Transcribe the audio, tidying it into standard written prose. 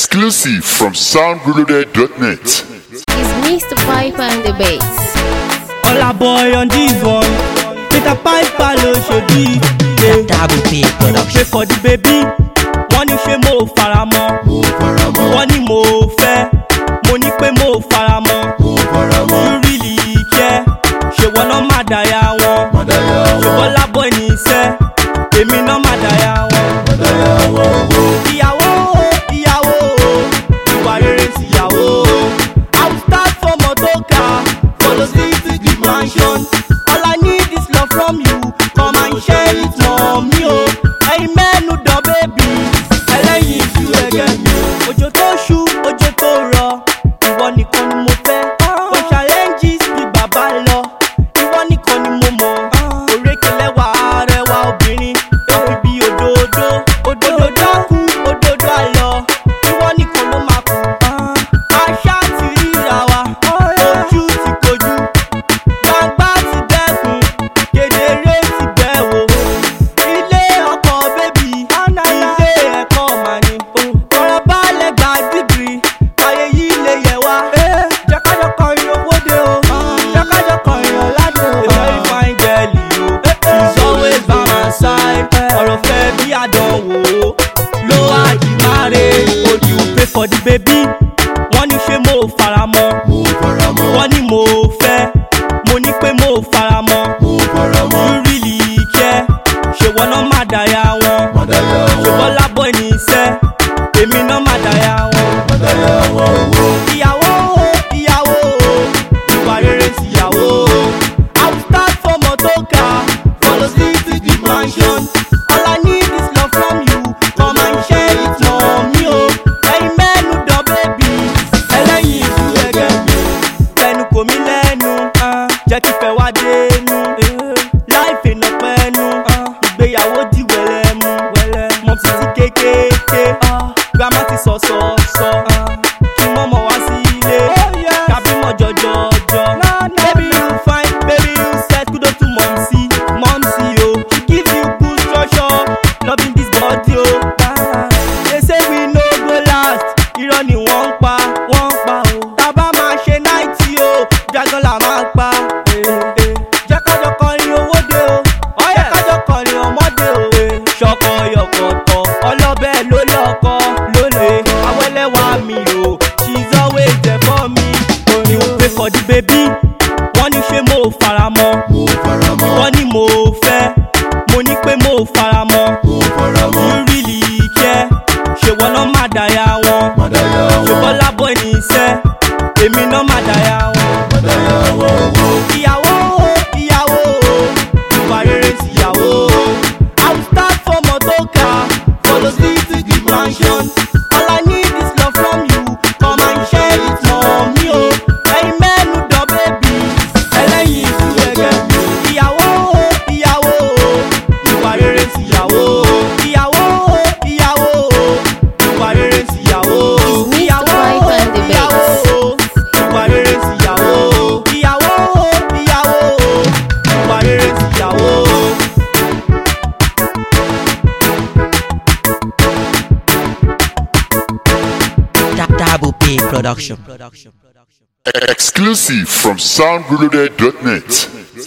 Exclusive from soundreloaded.net. It's Mr. Piper and the bass. All boy on this one. Mr. Piper lo ṣe bí. Double P production. Pay for the baby. Wọ́n ní ṣé mo faramọ́. Wọ́n ní mo fẹ́. Mo ní pé mo faramọ́. You really care. Ṣé wọ́n náà má dáyà wọn? Ṣé Bọ́lá boy ní iṣẹ́? Èmi náà má dáyà wọn. Ìyàwó ìyàwó ìwà rere síyàwó. I will start from Motoka, follow city the mansion. All I need is love from you. Come and share it, mommy. Oh, hey menu the baby. Ẹlẹ́yin ìjú ẹgẹ́ mi. Òjò tó ṣú, òjò tó rọ̀. Ìwọ nìkan ni mo fẹ́. For challenges bí bàbá lọ. Ìwọ nìkan ni mo mọ̀. Òrékelẹ́wà arẹwà obìnrin. Èfi bí òdòdó. Òdòdó dákú, òdòdó àlọ́. Ìwọ nìkan ló máa kú. Àṣà ti ríra wa. Ojú ti kojú. Gbàgbá ti dẹ́kun. Kedere ti bẹ̀ wò. Ilé ọkọ̀ bébì. Ilé ẹ̀kọ́ màní. Ọ̀rọ̀ balẹ̀ gba dìgírì. Ayé yìí lè yẹ wá. Jẹ́kájọ́ kọrin owó dé o. Jẹ́kájọ́ kọrin ọ̀làdé o. A very fine girl o. She's always by my side. Ọ̀rọ̀ fẹ́ bí àdánwò. Ló wá di máre. Would you pay for the baby? Wọ́n ní ṣé mo faramọ́. Wọ́n ní mo fẹ́. Mo ní pé mo faramọ́. You really care. Ṣé wọ́n náà má dáyà wọn? Ṣé Bọ́lá boy ní iṣẹ́? Èmi náà má dáyà wọn. Ìyàwó ìyàwó ìwà rere síyàwó. I will start from Motoka, follow city the mansion. All I need is love from you. Come and share it, mommy. Oh, hey menu the baby. Ẹlẹ́yin ìjú ẹgẹ́ mi. Fẹnu kò mí lẹ́nu. Jẹ́ kí fẹ́ wá dénú. Láìpẹ́ náà pẹ́nu. Ìgbéyàwó di wẹ̀lẹ́mu. Mọ̀ sí ti kékeré. Grandma ti sọ. Kí mọ́mọ́ wá sí ilé. Kàbí mọ̀ jọjọjọ. Baby you fine, baby you set. Kudos to Momsi, oh. She give you good structure. Loving this body, oh. They say we no go last. Irọ́ ni wọ́n ń pa o. Tábà máa ṣe 90 o. Dragon la máa pa. Jẹ́kájọ́ kọrin owó dé o. Jẹ́kájọ́ kọrin ọmọdé o. Ṣọkọ yọkọ̀tọ̀. Ọlọ́bẹ̀ ló lọ́kọ lónìí. Awẹ́lẹ́wà mi o. She's always there for me. You pay for the baby. Wọ́n ní ṣé mo faramọ́. Wọ́n ní mo fẹ́. Mo ní pé mo faramọ́. You really care. Ṣé wọ́n náà má dáyà wọn? Ṣé Bọ́lá boy ní iṣẹ́? Èmi náà má dáyà wọn. Ìyàwó ìyàwó ìwà rere síyàwó. I will start from Motoka, follow city the mansion. All I need is love from you. Come and share it, mommy. Oh, hey menu the baby. Ẹlẹ́yin ìjú ẹgẹ́ mi. Ìyàwó ìyàwó ìwà rere síyàwó. Ìyàwó ìyàwó ìwà rere síyàwó. Ìyàwó Piper and the ìyàwó bass. ìwà rere síyàwó. Ìyàwó ìyàwó ìwà rere síyàwó. Double P production. Exclusive from soundreloaded.net.